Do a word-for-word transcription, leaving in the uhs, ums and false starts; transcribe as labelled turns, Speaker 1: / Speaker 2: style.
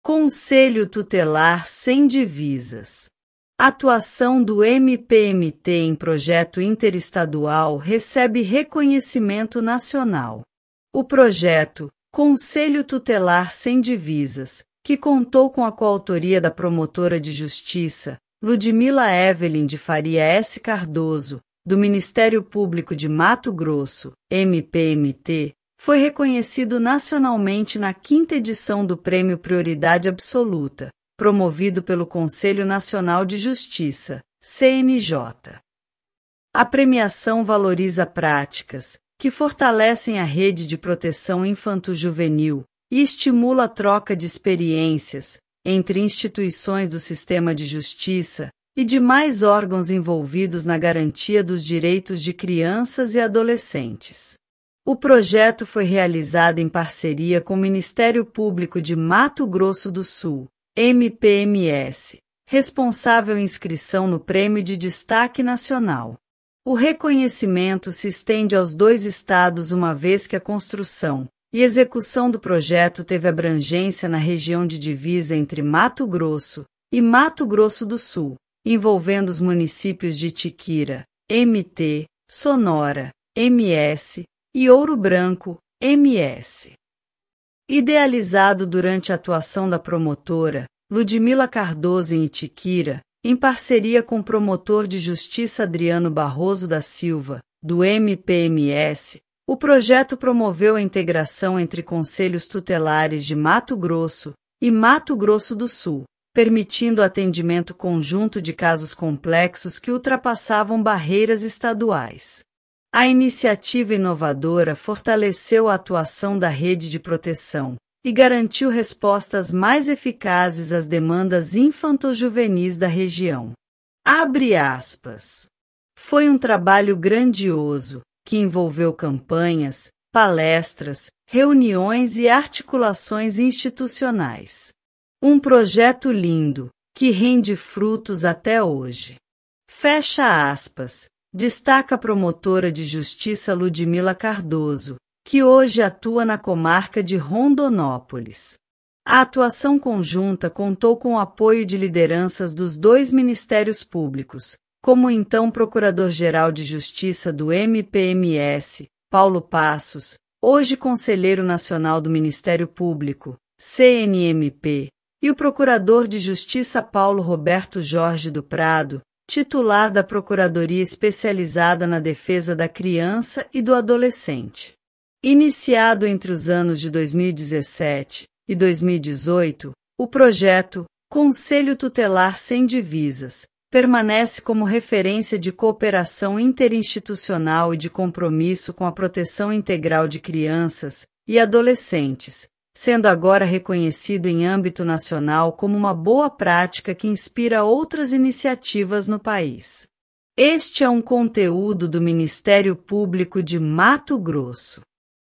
Speaker 1: Conselho Tutelar Sem Divisas. Atuação do M P M T em projeto interestadual recebe reconhecimento nacional. O projeto Conselho Tutelar Sem Divisas, que contou com a coautoria da promotora de justiça, Ludmila Evelyn de Faria S. Cardoso, do Ministério Público de Mato Grosso, M P M T, foi reconhecido nacionalmente na quinta edição do Prêmio Prioridade Absoluta, promovido pelo Conselho Nacional de Justiça, C N J. A premiação valoriza práticas que fortalecem a rede de proteção infanto-juvenil e estimula a troca de experiências entre instituições do sistema de justiça e demais órgãos envolvidos na garantia dos direitos de crianças e adolescentes. O projeto foi realizado em parceria com o Ministério Público de Mato Grosso do Sul, M P M S, responsável em inscrição no Prêmio de Destaque Nacional. O reconhecimento se estende aos dois estados uma vez que a construção e execução do projeto teve abrangência na região de divisa entre Mato Grosso e Mato Grosso do Sul, envolvendo os municípios de Tiquira, M T, Sonora, M S, e Ouro Branco, M S. Idealizado durante a atuação da promotora, Ludmila Cardoso em Itiquira, em parceria com o promotor de justiça Adriano Barroso da Silva, do M P M S, o projeto promoveu a integração entre conselhos tutelares de Mato Grosso e Mato Grosso do Sul, permitindo o atendimento conjunto de casos complexos que ultrapassavam barreiras estaduais. A iniciativa inovadora fortaleceu a atuação da rede de proteção e garantiu respostas mais eficazes às demandas infanto-juvenis da região. Abre aspas. Foi um trabalho grandioso, que envolveu campanhas, palestras, reuniões e articulações institucionais. Um projeto lindo, que rende frutos até hoje. Fecha aspas. Destaca a promotora de justiça Ludmila Cardoso, que hoje atua na comarca de Rondonópolis. A atuação conjunta contou com o apoio de lideranças dos dois ministérios públicos, como o então Procurador-Geral de Justiça do M P M S, Paulo Passos, hoje Conselheiro Nacional do Ministério Público, C N M P, e o Procurador de Justiça Paulo Roberto Jorge do Prado, titular da Procuradoria Especializada na Defesa da Criança e do Adolescente. Iniciado entre os anos de dois mil e dezessete e dois mil e dezoito, o projeto Conselho Tutelar Sem Divisas permanece como referência de cooperação interinstitucional e de compromisso com a proteção integral de crianças e adolescentes, sendo agora reconhecido em âmbito nacional como uma boa prática que inspira outras iniciativas no país. Este é um conteúdo do Ministério Público de Mato Grosso.